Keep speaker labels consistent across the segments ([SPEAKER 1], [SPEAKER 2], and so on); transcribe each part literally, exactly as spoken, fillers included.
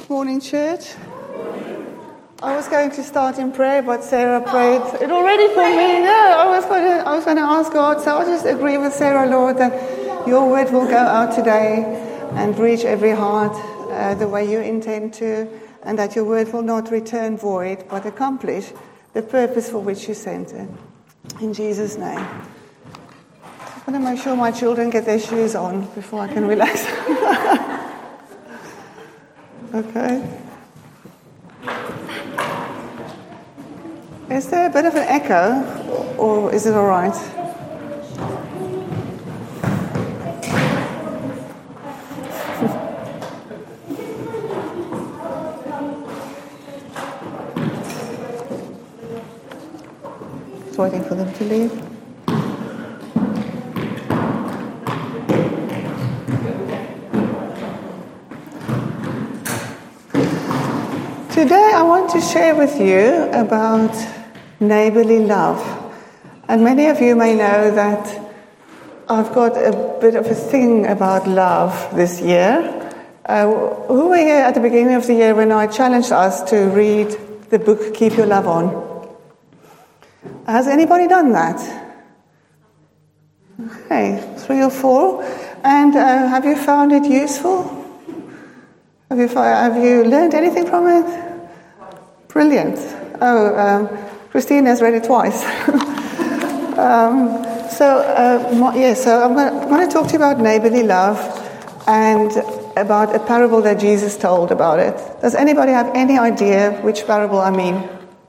[SPEAKER 1] Morning, church. I was going to start in prayer, but Sarah prayed it already for me. No, I was going to, I was going to ask God, so I'll just agree with Sarah, Lord, that your word will go out today and reach every heart uh, the way you intend to, and that your word will not return void, but accomplish the purpose for which you sent it. In Jesus' name. I want to make sure my children get their shoes on before I can relax. Okay. Is there a bit of an echo, or is it all right? Just waiting for them to leave. Today I want to share with you about neighborly love. And many of you may know that I've got a bit of a thing about love this year. Uh, who were here at the beginning of the year when I challenged us to read the book Keep Your Love On? Has anybody done that? Okay, three or four. And uh, have you found it useful? Have you, have you learned anything from it? Brilliant. Oh, um, Christine has read it twice. um, so, uh, yeah, so I'm going to talk to you about neighborly love and about a parable that Jesus told about it. Does anybody have any idea which parable I mean?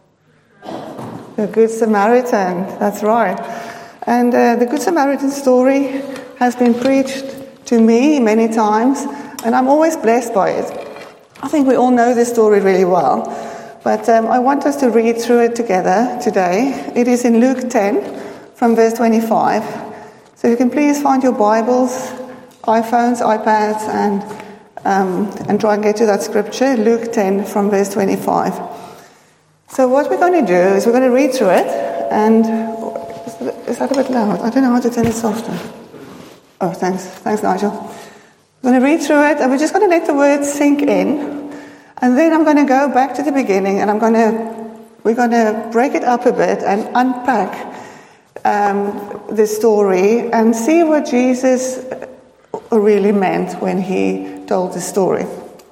[SPEAKER 1] The Good Samaritan, that's right. And uh, the Good Samaritan story has been preached to me many times, and I'm always blessed by it. I think we all know this story really well. But um, I want us to read through it together today. It is in Luke ten, from verse twenty-five. So you can please find your Bibles, iPhones, iPads, and um, and try and get to that scripture, Luke ten, from verse twenty-five. So what we're going to do is we're going to read through it, and is that a bit loud? I don't know how to turn it softer. Oh, thanks. Thanks, Nigel. We're going to read through it, and we're just going to let the words sink in. And then I'm going to go back to the beginning, and I'm going to, we're going to break it up a bit and unpack um, the story and see what Jesus really meant when he told the story.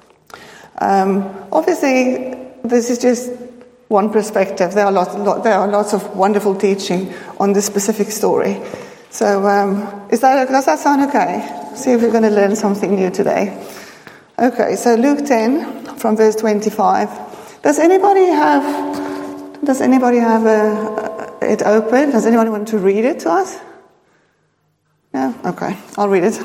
[SPEAKER 1] Um, obviously, this is just one perspective. There are lots, lot, there are lots of wonderful teaching on this specific story. So, um, is that does that sound okay? See if we're going to learn something new today. Okay, so Luke ten. From verse twenty-five. Does anybody have? Does anybody have a, it open? Does anyone want to read it to us? No. Okay, I'll read it.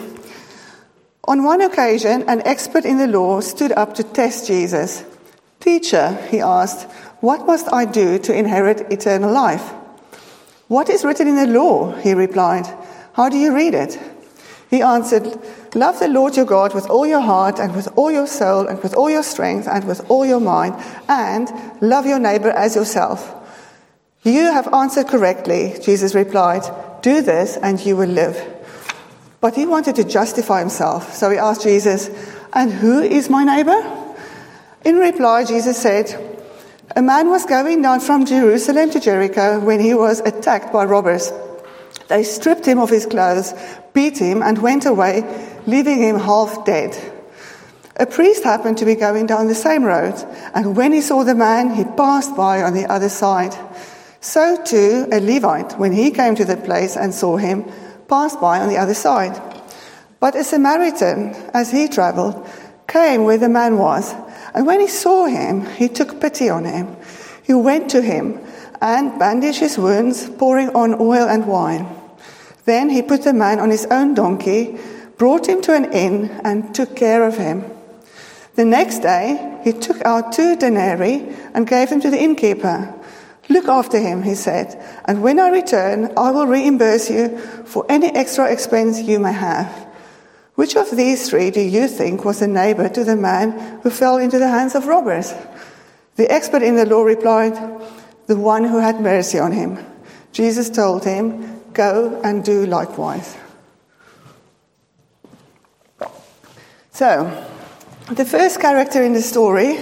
[SPEAKER 1] On one occasion, an expert in the law stood up to test Jesus. "Teacher," he asked, "what must I do to inherit eternal life?" "What is written in the law?" he replied. "How do you read it?" He answered, "Love the Lord your God with all your heart and with all your soul and with all your strength and with all your mind, and love your neighbor as yourself." "You have answered correctly," Jesus replied. "Do this and you will live." But he wanted to justify himself, so he asked Jesus, "And who is my neighbor?" In reply, Jesus said, "A man was going down from Jerusalem to Jericho when he was attacked by robbers. They stripped him of his clothes, beat him, and went away, leaving him half dead. A priest happened to be going down the same road, and when he saw the man, he passed by on the other side. So too, a Levite, when he came to the place and saw him, passed by on the other side. But a Samaritan, as he traveled, came where the man was, and when he saw him, he took pity on him. He went to him and bandaged his wounds, pouring on oil and wine. Then he put the man on his own donkey, brought him to an inn, and took care of him. The next day, he took out two denarii and gave them to the innkeeper. 'Look after him,' he said, 'and when I return, I will reimburse you for any extra expense you may have.' Which of these three do you think was the neighbor to the man who fell into the hands of robbers?" The expert in the law replied, "The one who had mercy on him." Jesus told him, "Go and do likewise." So, the first character in the story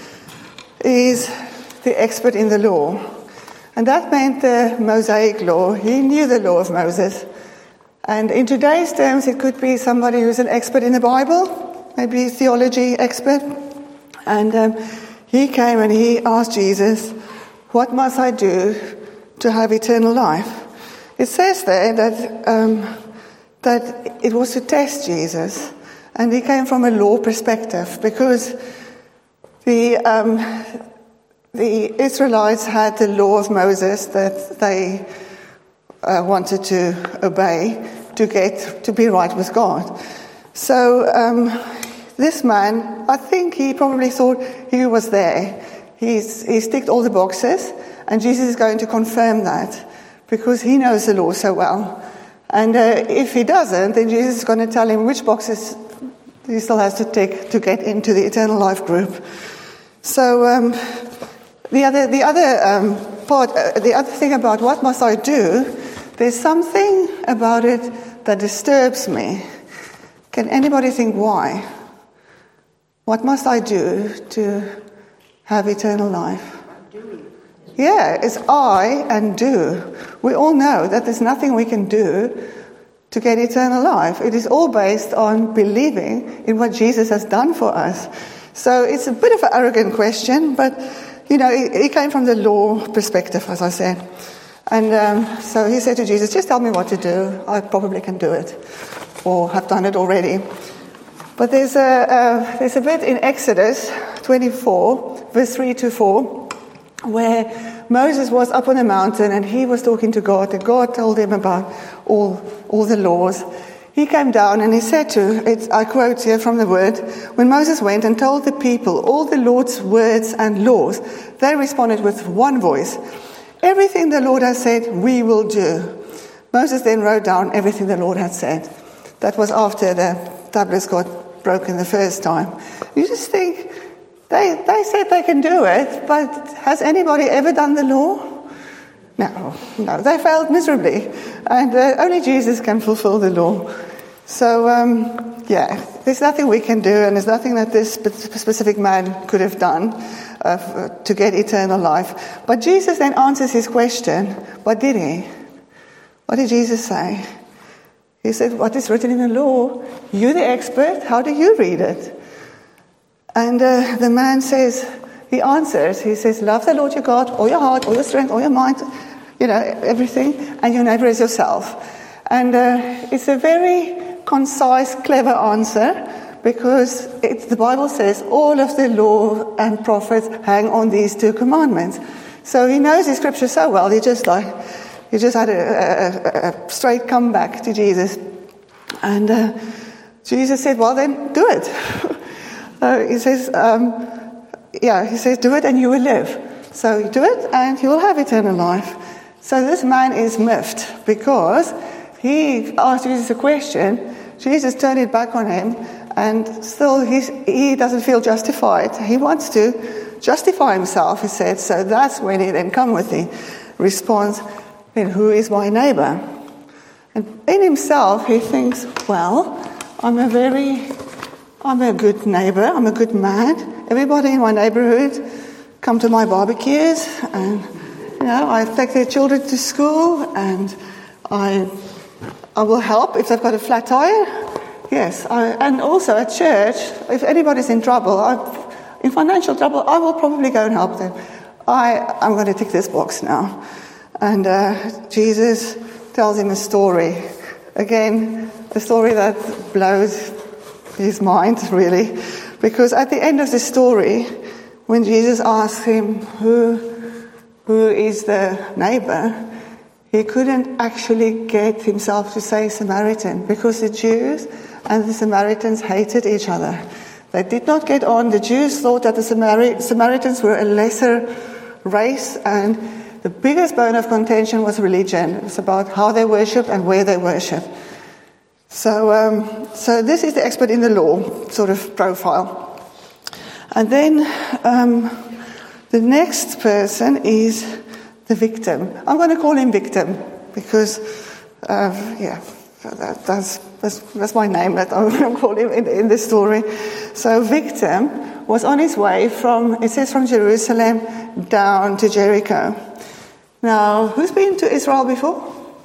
[SPEAKER 1] is the expert in the law. And that meant the Mosaic law. He knew the law of Moses. And in today's terms, it could be somebody who's an expert in the Bible, maybe a theology expert. And um, he came and he asked Jesus, what must I do to have eternal life? It says there that um, that it was to test Jesus. And he came from a law perspective because the um, the Israelites had the law of Moses that they uh, wanted to obey to get to be right with God. So um, this man, I think he probably thought he was there. He's he's ticked all the boxes, and Jesus is going to confirm that because he knows the law so well. And uh, if he doesn't, then Jesus is going to tell him which boxes he still has to tick to get into the eternal life group. So um, the other the other um, part, uh, the other thing about what must I do, there's something about it that disturbs me. Can anybody think why? What must I do to have eternal life? Yeah, it's I and do. We all know that there's nothing we can do to get eternal life. It is all based on believing in what Jesus has done for us. So it's a bit of an arrogant question, but, you know, it, it came from the law perspective, as I said. And um, so he said to Jesus, just tell me what to do. I probably can do it, or have done it already. But there's a, uh, there's a bit in Exodus twenty-four, verse three to four, where Moses was up on a mountain and he was talking to God, and God told him about all all the laws. He came down and he said to, it's, I quote here from the word, when Moses went and told the people all the Lord's words and laws, they responded with one voice, everything the Lord has said, we will do. Moses then wrote down everything the Lord had said. That was after the tablets got broken the first time. You just think, They they said they can do it, but has anybody ever done the law? No, no, they failed miserably. And uh, only Jesus can fulfill the law. So, um, yeah, there's nothing we can do, and there's nothing that this specific man could have done uh, to get eternal life. But Jesus then answers his question. What did he? What did Jesus say? He said, what is written in the law? You're the expert. How do you read it? And uh, the man says, he answers, he says, love the Lord your God, all your heart, all your strength, all your mind, you know, everything, and your neighbor as yourself. And uh, it's a very concise, clever answer, because it, the Bible says all of the law and prophets hang on these two commandments. So he knows his scripture so well, he just like, he just had a, a, a straight comeback to Jesus. And uh, Jesus said, well then, do it. Uh, he says, um, yeah, he says, do it and you will live. So do it and you will have eternal life. So this man is miffed because he asked Jesus a question. Jesus turned it back on him, and still he's, he doesn't feel justified. He wants to justify himself, he said. So that's when he then comes with the response, then who is my neighbor? And in himself, he thinks, well, I'm a very... I'm a good neighbor, I'm a good man. Everybody in my neighborhood come to my barbecues, and you know, I take their children to school, and I I will help if they've got a flat tire. Yes, I, and also at church, if anybody's in trouble, I, in financial trouble, I will probably go and help them. I, I'm going to tick this box now. And uh, Jesus tells him a story. Again, a story that blows his mind, really, because at the end of the story, when Jesus asks him who who is the neighbor, he couldn't actually get himself to say Samaritan, because the Jews and the Samaritans hated each other. They did not get on. The Jews thought that the Samari- Samaritans were a lesser race, and the biggest bone of contention was religion. It was about how they worship and where they worship. So um, so this is the expert in the law sort of profile. And then um, the next person is the victim. I'm going to call him victim because, uh, yeah, that, that's that's, that's my name that I'm going to call him in, in this story. So Victor was on his way from, it says from Jerusalem down to Jericho. Now, who's been to Israel before?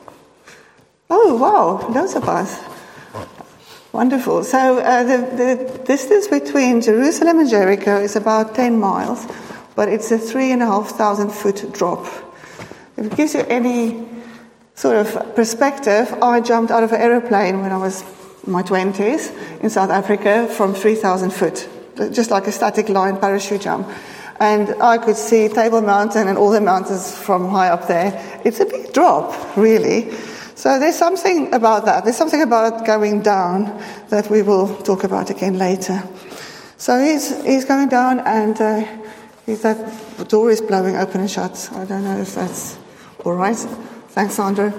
[SPEAKER 1] Oh, wow, loads of us. Wonderful. So uh, the, the distance between Jerusalem and Jericho is about ten miles, but it's a three and a half thousand foot drop. If it gives you any sort of perspective, I jumped out of an aeroplane when I was in my twenties in South Africa from three thousand foot, just like a static line parachute jump. And I could see Table Mountain and all the mountains from high up there. It's a big drop, really. So there's something about that. There's something about going down that we will talk about again later. So he's he's going down, and uh, he's, that door is blowing open and shut. I don't know if that's all right. Thanks, Sandra.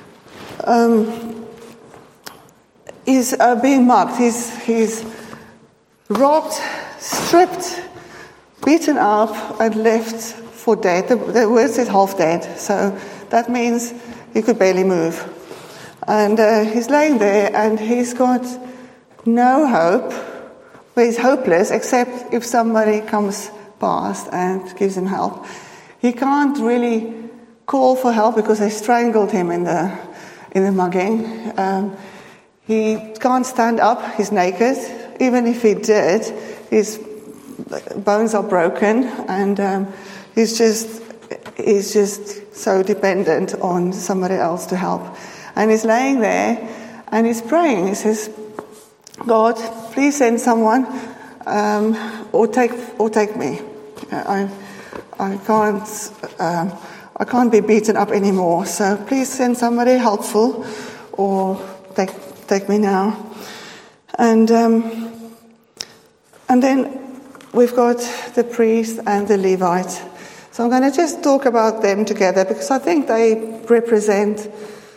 [SPEAKER 1] Um, he's uh, being mugged. He's he's robbed, stripped, beaten up, and left for dead. The, the word says half dead, so that means he could barely move. And uh, he's laying there, and he's got no hope. Well, he's hopeless, except if somebody comes past and gives him help. He can't really call for help because they strangled him in the in the mugging. Um, he can't stand up. He's naked. Even if he did, his bones are broken, and um, he's just he's just so dependent on somebody else to help. And he's laying there, and he's praying. He says, "God, please send someone, um, or take or take me. I I can't um, I can't be beaten up anymore. So please send somebody helpful, or take take me now." And um, and then we've got the priest and the Levite. So I'm going to just talk about them together because I think they represent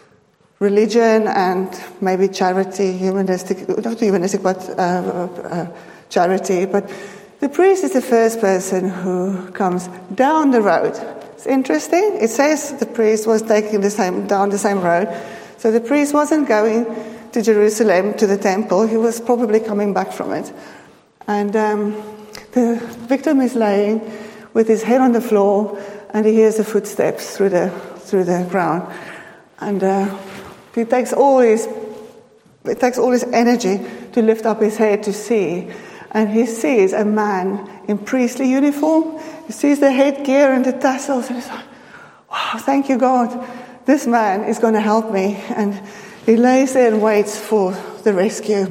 [SPEAKER 1] religion and maybe charity, humanistic, not humanistic, but uh, uh, charity. But the priest is the first person who comes down the road. It's interesting. It says the priest was taking the same down the same road. So the priest wasn't going to Jerusalem, to the temple. He was probably coming back from it. And um, the victim is laying with his head on the floor, and he hears the footsteps through the through the ground. And uh, he takes all his it takes all his energy to lift up his head to see, and he sees a man in priestly uniform. He sees the headgear and the tassels, and he's like, "Wow, thank you, God! This man is going to help me." And he lays there and waits for the rescue.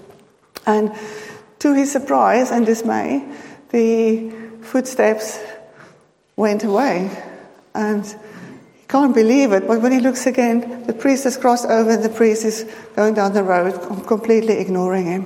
[SPEAKER 1] And to his surprise and dismay, the footsteps went away, and he can't believe it. But when he looks again, the priest has crossed over, and the priest is going down the road, completely ignoring him.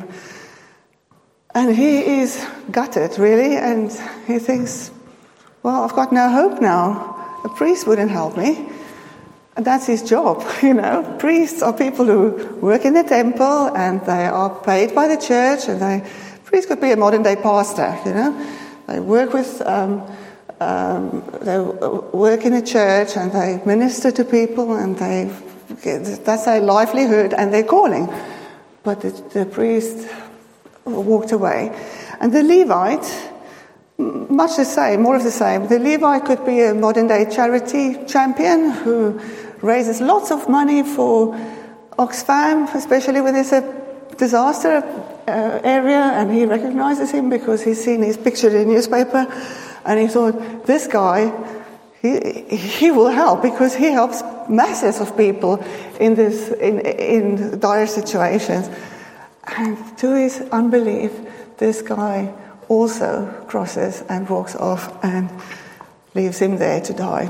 [SPEAKER 1] And he is gutted, really, and he thinks, well, I've got no hope now. A priest wouldn't help me. And that's his job, you know. Priests are people who work in the temple, and they are paid by the church, and they priest could be a modern-day pastor, you know. They work with, um, um, they work in a church, and they minister to people, and they that's their livelihood and their calling. But the, the priest walked away, and the Levite, much the same, more of the same. The Levite could be a modern-day charity champion who raises lots of money for Oxfam, especially when there's a disaster uh, area, and he recognizes him because he's seen his picture in the newspaper, and he thought, this guy, he he will help because he helps masses of people in this in in dire situations. And to his unbelief, this guy also crosses and walks off and leaves him there to die.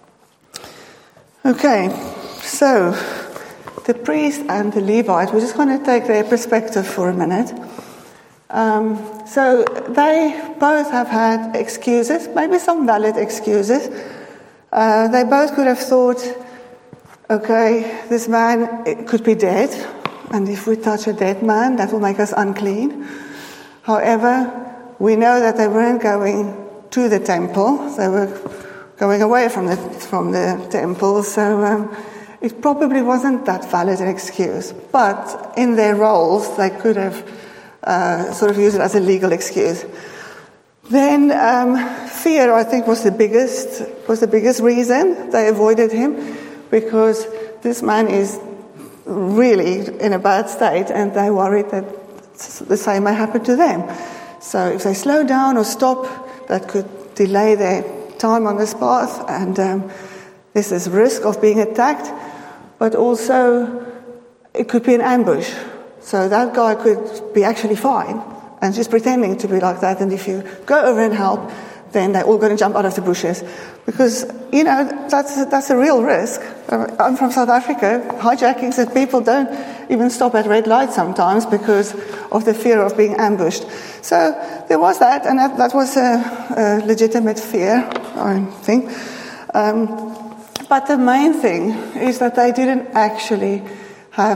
[SPEAKER 1] Okay, so the priest and the Levite, we're just going to take their perspective for a minute. Um, so they both have had excuses, maybe some valid excuses. Uh, they both could have thought, okay, this man it could be dead, and if we touch a dead man, that will make us unclean. However, we know that they weren't going to the temple; they were going away from the from the temple. So um, it probably wasn't that valid an excuse. But in their roles, they could have uh, sort of used it as a legal excuse. Then um, fear, I think, was the biggest was the biggest reason they avoided him, because this man is really in a bad state, and they worried that the same may happen to them. So if they slow down or stop, that could delay their time on this path, and um, there's this risk of being attacked, but also it could be an ambush. So that guy could be actually fine and just pretending to be like that, and if you go over and help, then they're all going to jump out of the bushes. Because, you know, that's that's a real risk. I'm from South Africa. Hijackings that people don't even stop at red lights sometimes because of the fear of being ambushed. So there was that, and that, that was a, a legitimate fear, I think. Um, but the main thing is that they didn't actually have...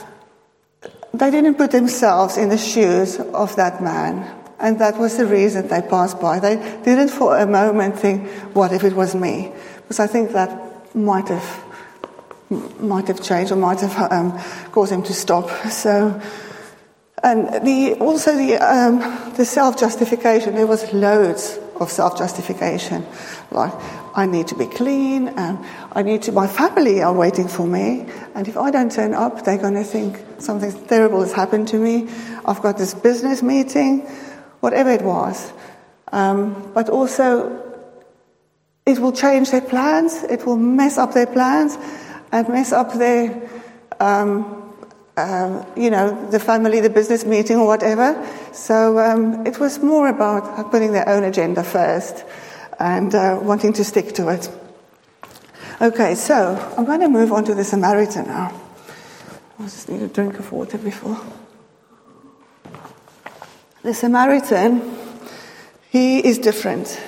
[SPEAKER 1] They didn't put themselves in the shoes of that man. And that was the reason they passed by. They didn't for a moment think, what if it was me? Because I think that might have might have changed or might have um, caused him to stop. So, and the also the um, the self-justification. There was loads of self-justification, like I need to be clean, and I need to. My family are waiting for me, and if I don't turn up, they're going to think something terrible has happened to me. I've got this business meeting. Whatever it was. Um, but also, it will change their plans, it will mess up their plans, and mess up their, um, uh, you know, the family, the business meeting, or whatever. So um, it was more about putting their own agenda first and uh, wanting to stick to it. Okay, so I'm going to move on to the Samaritan now. I just need a drink of water before. The Samaritan, he is different.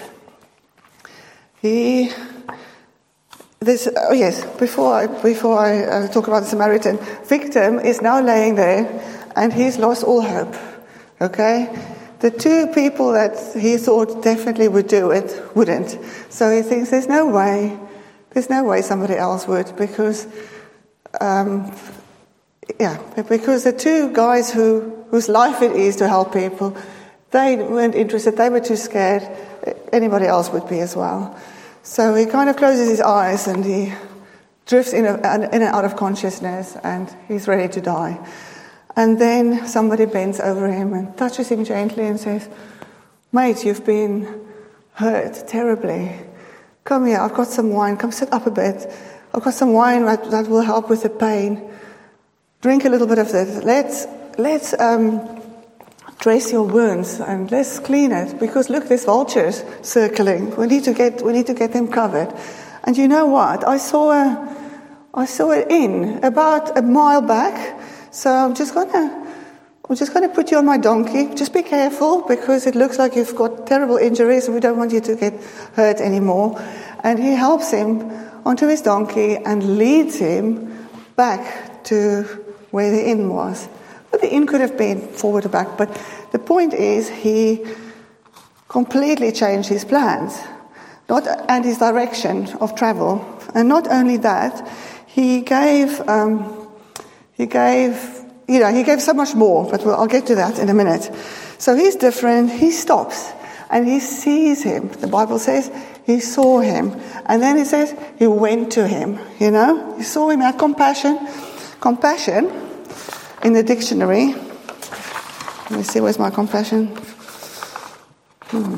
[SPEAKER 1] He, this, oh yes, before I, before I uh, talk about the Samaritan, victim is now laying there, and he's lost all hope. Okay, the two people that he thought definitely would do it wouldn't. So he thinks there's no way, there's no way somebody else would, because, um, yeah, because the two guys who. whose life it is to help people, they weren't interested, they were too scared, anybody else would be as well. So he kind of closes his eyes and he drifts in, a, in and out of consciousness, and he's ready to die. And then somebody bends over him and touches him gently and says, mate, you've been hurt terribly. Come here, I've got some wine, come sit up a bit. I've got some wine that, that will help with the pain. Drink a little bit of this. Let's Let's um, dress your wounds and let's clean it, because look, there's vultures circling. We need to get we need to get them covered. And you know what? I saw a I saw an inn about a mile back. So I'm just gonna I'm just gonna put you on my donkey. Just be careful, because it looks like you've got terrible injuries and we don't want you to get hurt anymore. And he helps him onto his donkey and leads him back to where the inn was. But the inn could have been forward or back, but the point is he completely changed his plans, not and his direction of travel. And not only that, he gave um, he gave you know he gave so much more. But we'll, I'll get to that in a minute. So he's different. He stops and he sees him. The Bible says he saw him, and then it says he went to him. You know, he saw him, had compassion. Compassion. In the dictionary, let me see, where's my compassion? Hmm.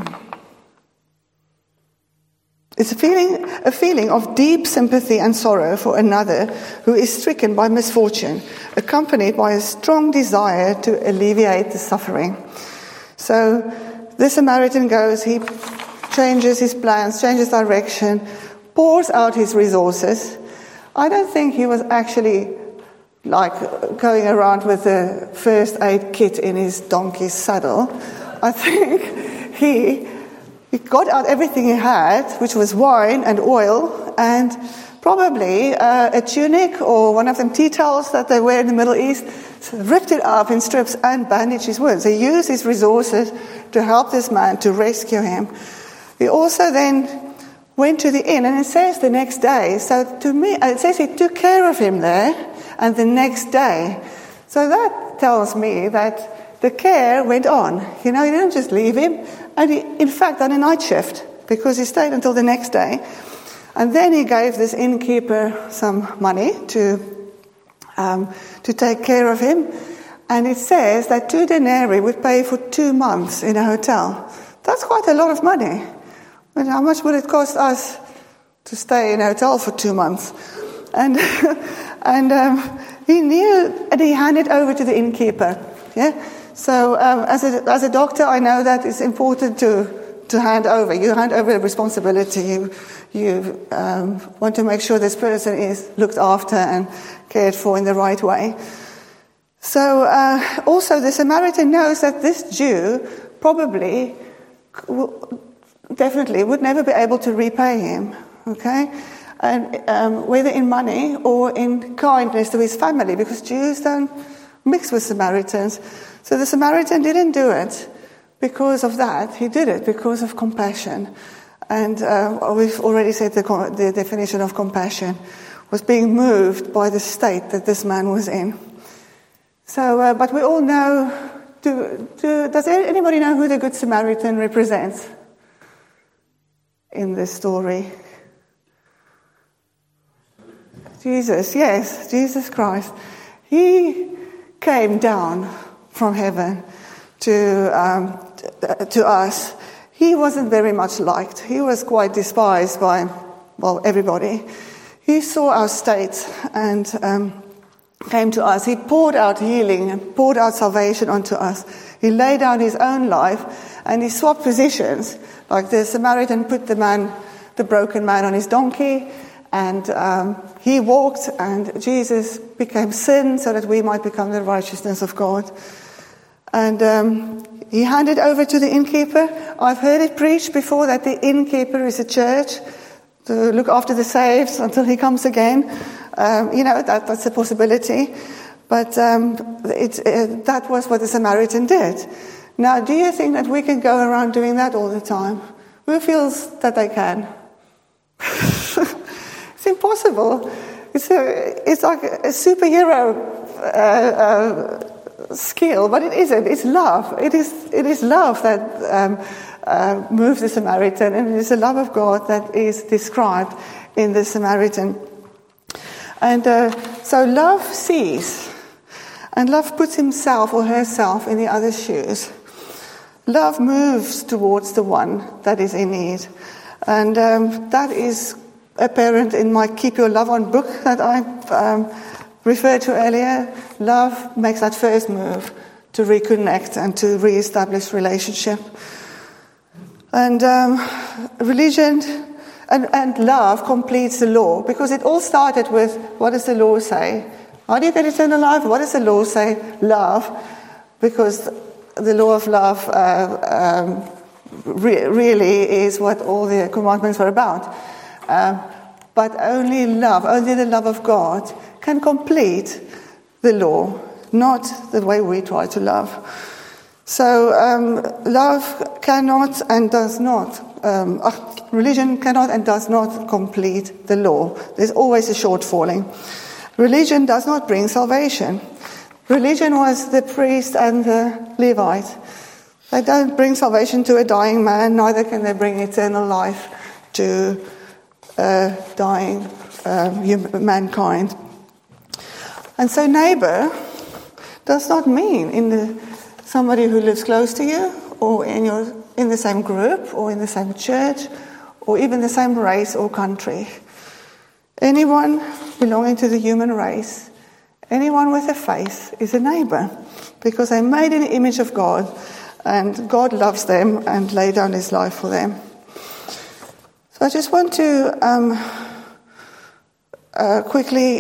[SPEAKER 1] It's a feeling, a feeling of deep sympathy and sorrow for another who is stricken by misfortune, accompanied by a strong desire to alleviate the suffering. So the Samaritan goes, he changes his plans, changes direction, pours out his resources. I don't think he was actually like going around with a first aid kit in his donkey's saddle. I think he he got out everything he had, which was wine and oil, and probably uh, a tunic or one of them tea towels that they wear in the Middle East, so ripped it up in strips and bandaged his wounds. He used his resources to help this man, to rescue him. He also then went to the inn, and it says the next day. So to me, it says he took care of him there, and the next day. So that tells me that the care went on. You know, he didn't just leave him, and he, in fact, on a night shift, because he stayed until the next day. And then he gave this innkeeper some money to um, to take care of him. And it says that two denarii would pay for two months in a hotel. That's quite a lot of money. But how much would it cost us to stay in a hotel for two months? And and um, he knew, and he handed over to the innkeeper. Yeah. So um, as a as a doctor, I know that it's important to to hand over. You hand over the responsibility. You you um, want to make sure this person is looked after and cared for in the right way. So uh, also the Samaritan knows that this Jew probably, definitely, would never be able to repay him. Okay, and um, whether in money or in kindness to his family, because Jews don't mix with Samaritans. So the Samaritan didn't do it because of that. He did it because of compassion. And uh, we've already said the, the definition of compassion was being moved by the state that this man was in. So, uh, but we all know, do, do, does anybody know who the Good Samaritan represents in this story? Jesus, yes, Jesus Christ. He came down from heaven to um, to, to us. He wasn't very much liked. He was quite despised by, well, everybody. He saw our state and um, came to us. He poured out healing and poured out salvation onto us. He laid down his own life and he swapped positions. Like the Samaritan put the man, the broken man, on his donkey, and um, he walked, and Jesus became sin so that we might become the righteousness of God. And um, he handed over to the innkeeper. I've heard it preached before that the innkeeper is a church to look after the saved until he comes again. Um, you know, that, that's a possibility. But um, it, it, that was what the Samaritan did. Now, do you think that we can go around doing that all the time? Who feels that they can? It's impossible. It's, a, it's like a superhero uh, uh, skill, but it isn't. It's love. It is It is love that um, uh, moves the Samaritan, and it is the love of God that is described in the Samaritan. And uh, so love sees, and love puts himself or herself in the other's shoes. Love moves towards the one that is in need. And um, that is apparent in my Keep Your Love On book that I um, referred to earlier. Love makes that first move to reconnect and to re-establish relationship. And um, religion and, and love completes the law, because it all started with, what does the law say? How do you get eternal life? What does the law say? Love. Because the law of love uh, um, re- really is what all the commandments are about. Um, but only love, only the love of God can complete the law, not the way we try to love. So um, love cannot and does not, um, uh, religion cannot and does not complete the law. There's always a shortfalling. Religion does not bring salvation. Religion was the priest and the Levite. They don't bring salvation to a dying man, neither can they bring eternal life to uh, dying um, human, mankind. And so neighbour does not mean in the somebody who lives close to you, or in your in the same group, or in the same church, or even the same race or country. Anyone belonging to the human race, anyone with a faith is a neighbour, because they're made in the image of God, and God loves them and laid down his life for them. So I just want to um, uh, quickly...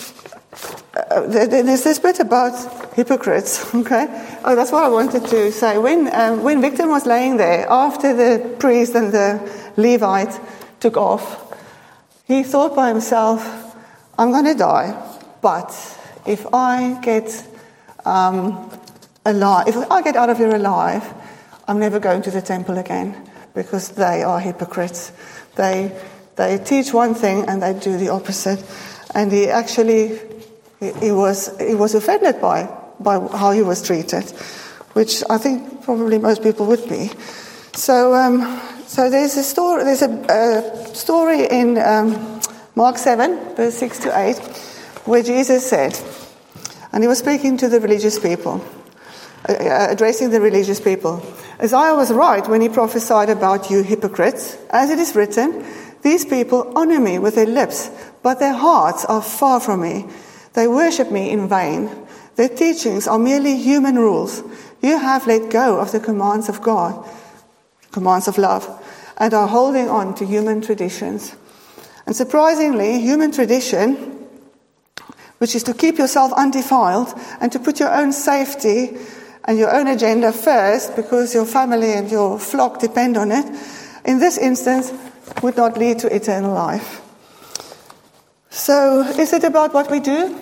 [SPEAKER 1] Uh, there's this bit about hypocrites, okay? Oh, that's what I wanted to say. When um, when Victor was laying there, after the priest and the Levite took off, he thought by himself, I'm going to die, but if I get um, alive, if I get out of here alive, I'm never going to the temple again. because they are hypocrites. They they teach one thing and they do the opposite. And he actually he, he was he was offended by by how he was treated, which I think probably most people would be. So um, so there's a story. There's a, a story in um, Mark seven, verse six to eight, where Jesus said, and he was speaking to the religious people, uh, addressing the religious people. Isaiah was right when he prophesied about you hypocrites. As it is written, these people honor me with their lips, but their hearts are far from me. They worship me in vain. Their teachings are merely human rules. You have let go of the commands of God, commands of love, and are holding on to human traditions. And surprisingly, human tradition, which is to keep yourself undefiled and to put your own safety and your own agenda first because your family and your flock depend on it, in this instance, would not lead to eternal life. So, is it about what we do?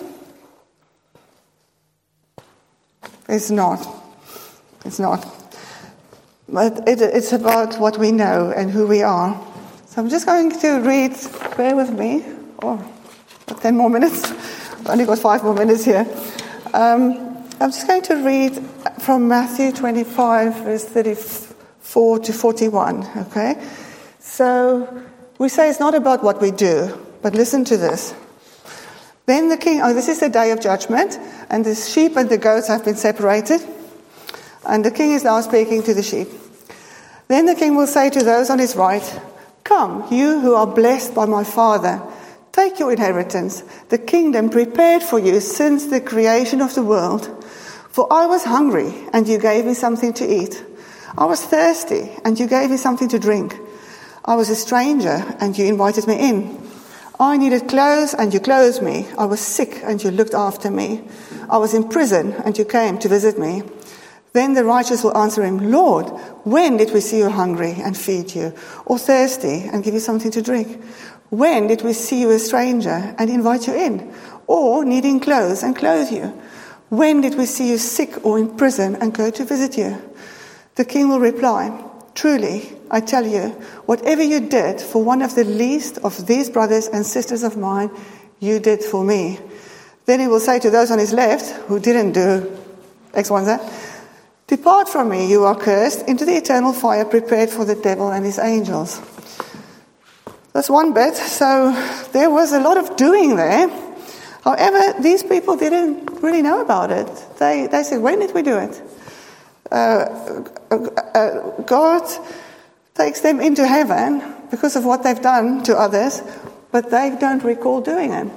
[SPEAKER 1] It's not. It's not. But it, it's about what we know and who we are. So I'm just going to read, bear with me, oh, ten more minutes. I've only got five more minutes here. Um, I'm just going to read from Matthew twenty-five, verse thirty-four to forty-one, okay? So we say it's not about what we do, but listen to this. Then the king, oh, this is the day of judgment, and the sheep and the goats have been separated, and the king is now speaking to the sheep. Then the king will say to those on his right, come, you who are blessed by my Father, take your inheritance, the kingdom prepared for you since the creation of the world. For I was hungry, and you gave me something to eat. I was thirsty, and you gave me something to drink. I was a stranger, and you invited me in. I needed clothes, and you clothed me. I was sick, and you looked after me. I was in prison, and you came to visit me. Then the righteous will answer him, Lord, when did we see you hungry and feed you, or thirsty and give you something to drink? When did we see you a stranger and invite you in, or needing clothes and clothe you? When did we see you sick or in prison and go to visit you? The king will reply, truly, I tell you, whatever you did for one of the least of these brothers and sisters of mine, you did for me. Then he will say to those on his left, who didn't do X, Y, and Z, depart from me, you are cursed, into the eternal fire prepared for the devil and his angels. That's one bit. So there was a lot of doing there. However, these people didn't really know about it. They they said, when did we do it? Uh, uh, God takes them into heaven because of what they've done to others, but they don't recall doing it.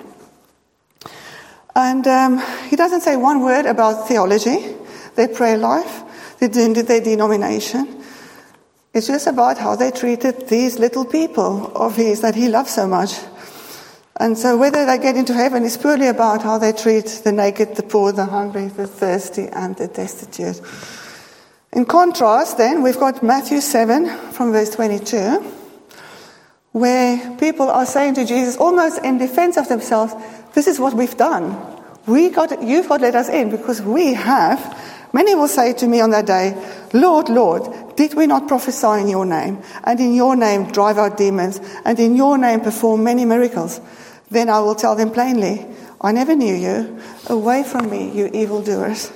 [SPEAKER 1] And um, he doesn't say one word about theology, their prayer life, their, their denomination. It's just about how they treated these little people of his that he loved so much. And so whether they get into heaven is purely about how they treat the naked, the poor, the hungry, the thirsty, and the destitute. In contrast, then, we've got Matthew seven from verse twenty-two, where people are saying to Jesus, almost in defense of themselves, this is what we've done. We got, you've got let us in because we have. Many will say to me on that day, Lord, Lord, did we not prophesy in your name, and in your name drive out demons, and in your name perform many miracles? Then I will tell them plainly, I never knew you. Away from me, you evildoers.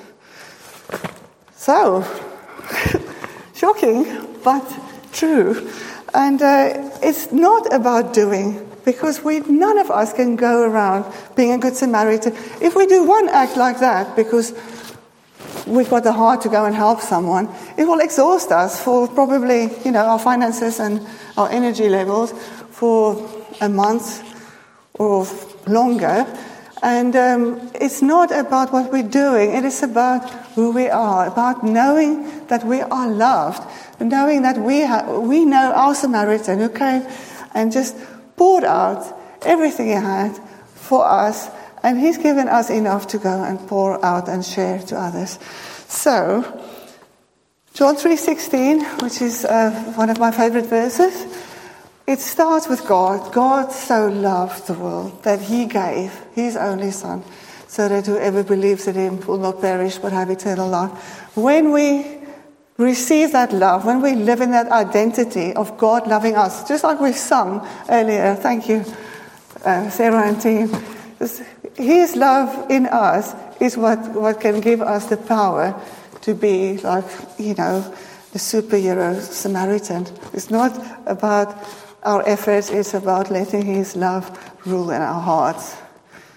[SPEAKER 1] So, shocking, but true. And uh, it's not about doing, because we none of us can go around being a good Samaritan. If we do one act like that, because we've got the heart to go and help someone, it will exhaust us for probably, you know, our finances and our energy levels for a month or longer. And um, it's not about what we're doing. It is about who we are, about knowing that we are loved, knowing that we ha- we know our Samaritan who came and just poured out everything he had for us, and he's given us enough to go and pour out and share to others. So, John three sixteen, which is uh, one of my favorite verses, it starts with God. God so loved the world that he gave his only Son, so that whoever believes in him will not perish but have eternal life. When we receive that love, when we live in that identity of God loving us, just like we sung earlier, thank you, uh, Sarah and team, His love in us is what, what can give us the power to be like, you know, the superhero Samaritan. It's not about our efforts, it's about letting His love rule in our hearts.